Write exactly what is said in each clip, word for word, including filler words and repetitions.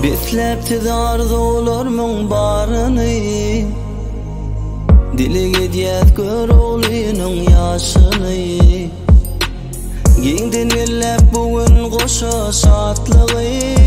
Bislep arzularımın barını, dili gediyet gör oğlunun yaşını. Giyindin millep bugün koşu şatlığı,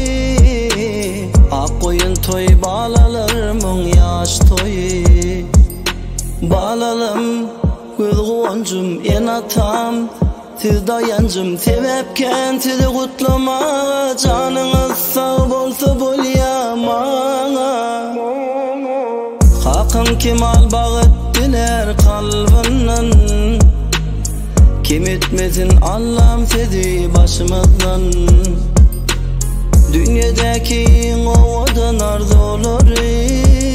ak koyun toy balalarımın yaş toyu. Balalım göz goncum en atam, tiz dayancım sebepken tizi kutlamağa. Canınız sağ bolsa bolyamağa. Hakkın kemal bağıt diler kalbından, kim etmesin Allah'ım sezi başımızdan. Dünyadaki ovadan arzuları,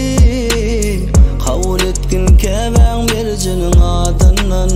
kabul etkin keven vericinin adından.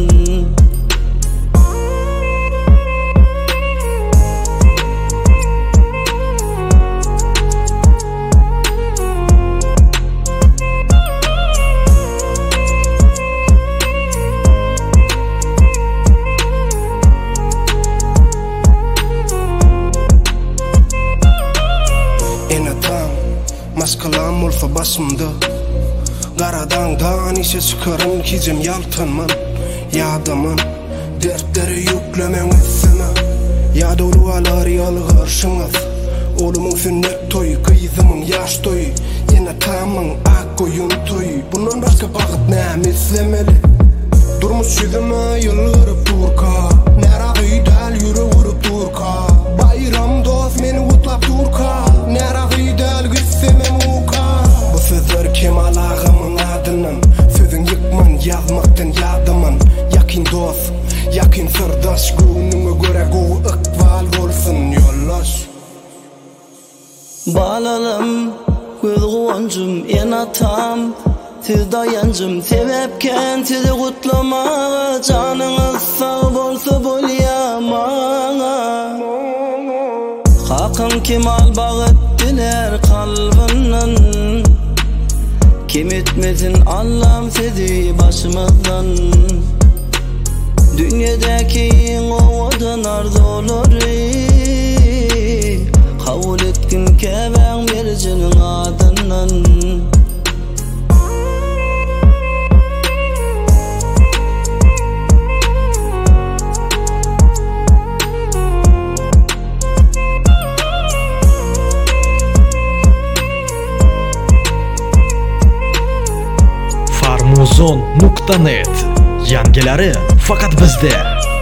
Maskalam olsa başımda, karadan dağın işe çıkarım kicim yaltınman. Yadımın dertleri yüklemen etsene, ya dolu alar yalı karşınız. Oğlumun sünnet toyu, kızımın yaş toyu, yine tamın ak koyun toyu. Bundan başka vakit ne islemeli? Durmuş yüzüme yılırıp durka, nera gıydal yürü vurup durka. Bayram dost meni kutlap durka, nera gıydal gitsemem uka. Bu sözler Kemal ağamın adından, sözün yıkman yazmaktan yadımın. Yakin dost, yakin sırdaş, günüme göre go ıkval olsun yollaş. Balalım göz goncum en atam, tiz dayancım sebepken tizi kutlamağa. Canınız sağ bolsa bolyamağa. Hakkın kemal bağıt diler kalbından, kim etmesin Allah'ım sezi başımızdan. Dünyadaki ovadan arzuları, kabul etkin keven vericinin adından. farmuzon nokta net, yangilari faqat bizda.